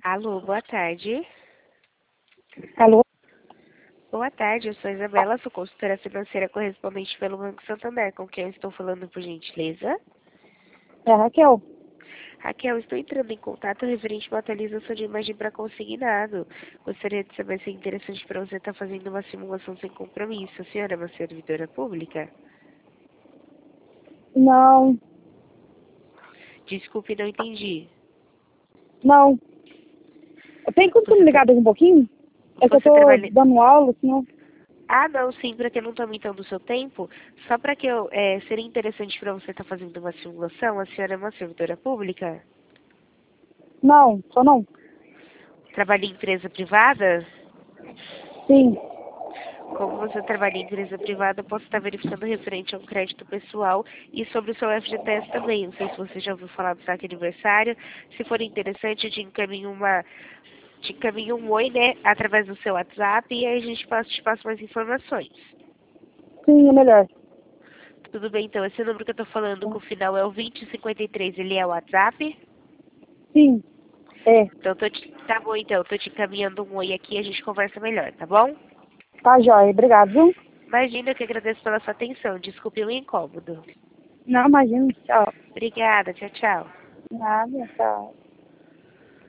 Alô, boa tarde. Alô? Boa tarde, eu sou a Isabela, sou consultora financeira correspondente pelo Banco Santander, com quem eu estou falando, por gentileza. É a Raquel? Raquel, estou entrando em contato referente a uma atualização de imagem para consignado. Gostaria de saber se é interessante para você estar fazendo uma simulação sem compromisso. A senhora é uma servidora pública? Não, Desculpe, não entendi. não. Tem como tu Você, me ligar daqui um pouquinho? É que eu você tô trabalha... dando aula, senão... Ah, não, sim, para que eu não tome então do seu tempo, só para que eu... seria interessante para você estar fazendo uma simulação, a senhora é uma servidora pública? Não, só não. Trabalha em empresa privada? Sim. Como você trabalha em empresa privada, eu posso estar verificando referente a um crédito pessoal e sobre o seu FGTS também. Não sei se você já ouviu falar do saque aniversário. Se for interessante, eu te encaminho um oi, né, através do seu WhatsApp e aí a gente te passa mais informações. Sim, é melhor. Tudo bem, então. Esse número que eu tô falando, com o final é o 2053, ele é o WhatsApp? Sim, é. Então, tá bom, então. Eu tô te encaminhando um oi aqui e a gente conversa melhor, tá bom? Tá jóia. Obrigado, viu? Imagina, eu que agradeço pela sua atenção. Desculpe o incômodo. Não, imagina. Tchau. Obrigada, tchau, tchau. Nada, tchau.